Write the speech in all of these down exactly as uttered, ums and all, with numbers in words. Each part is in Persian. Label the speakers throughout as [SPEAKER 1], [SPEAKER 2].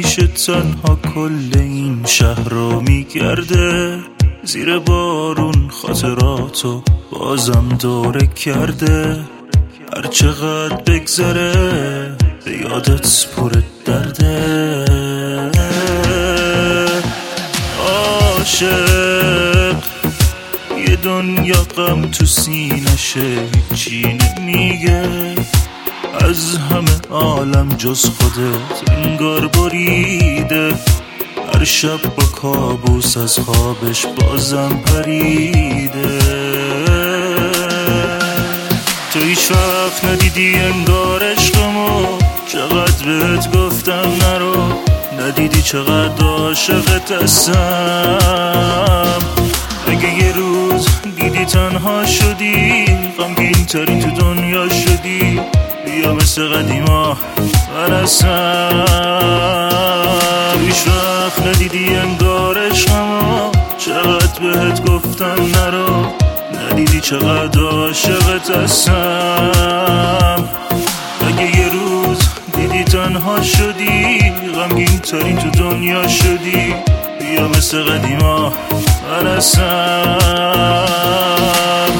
[SPEAKER 1] پیش تنها کل این شهر رو میگرده، زیر بارون خاطراتو بازم دوره کرده. هر چقدر بگذره به یادت پر درده. عاشق یه دنیا غم تو سینشه هیچی نمیگه، از همه عالم جز خودت انگار بریده. هر شب با کابوس از خوابش بازم پریده. تو هیچ وقت ندیدی انگار عشقمو، چقدر بهت گفتم نرو، ندیدی چقدر عاشقت هستم. اگه یه روز دیدی تنها شدی، غمگین ترین تو دنیا شدی، بیا مثل قدیما برسم. تو هیچ وقت ندیدی انگار عشقمو، چقدر بهت گفتم نرو، ندیدی چقدر عاشقت هستم. اگه یه روز دیدی تنها شدی، غمگین ترین تو دنیا شدی، بیا مثل قدیما برسم.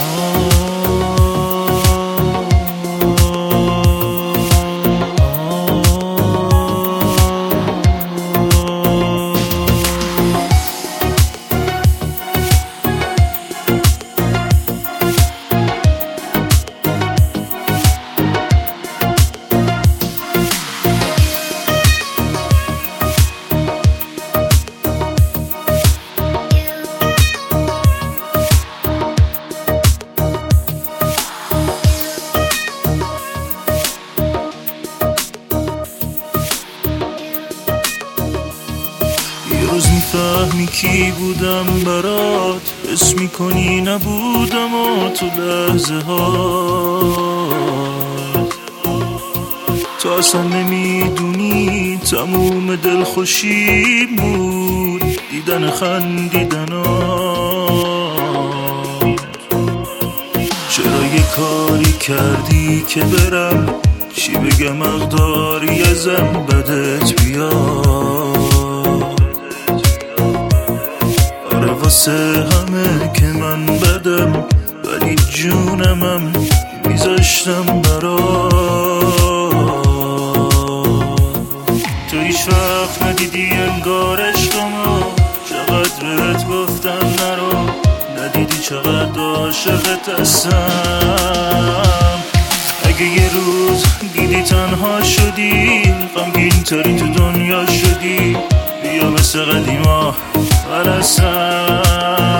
[SPEAKER 1] یه روز میفهمی کی بودم برات، حس میکنی نبودم و تو لحظه هات. تو اصلا نمیدونی تموم دل خوشی بود دیدن خندیدنات. چرا یه کاری کردی که برم، چی بگم اقداری ازم بدت بیاد. واسه همه که من بدم، ولی جونمم میذاشتم برات. تو هیچ وقت ندیدی انگار عشقمو، چقدر بهت گفتم نرو، ندیدی چقدر عاشقت هستم. اگه یه روز دیدی تنها شدی، غمگین ترین تو دنیا شدی، بیا مثل قدیما برسم.